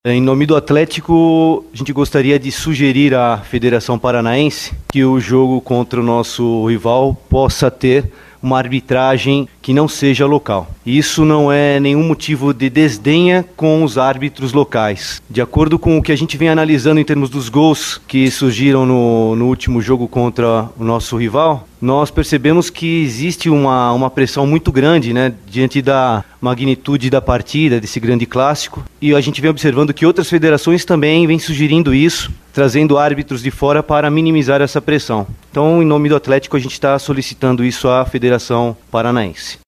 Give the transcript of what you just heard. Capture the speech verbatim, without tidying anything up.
Em nome do Atlético, a gente gostaria de sugerir à Federação Paranaense que o jogo contra o nosso rival possa ter uma arbitragem que não seja local. Isso não é nenhum motivo de desdenha com os árbitros locais. De acordo com o que a gente vem analisando em termos dos gols que surgiram no, no último jogo contra o nosso rival, nós percebemos que existe uma, uma pressão muito grande, né, diante da magnitude da partida, desse grande clássico, e a gente vem observando que outras federações também vêm sugerindo isso, trazendo árbitros de fora para minimizar essa pressão. Então, em nome do Atlético, a gente está solicitando isso à Federação Paranaense.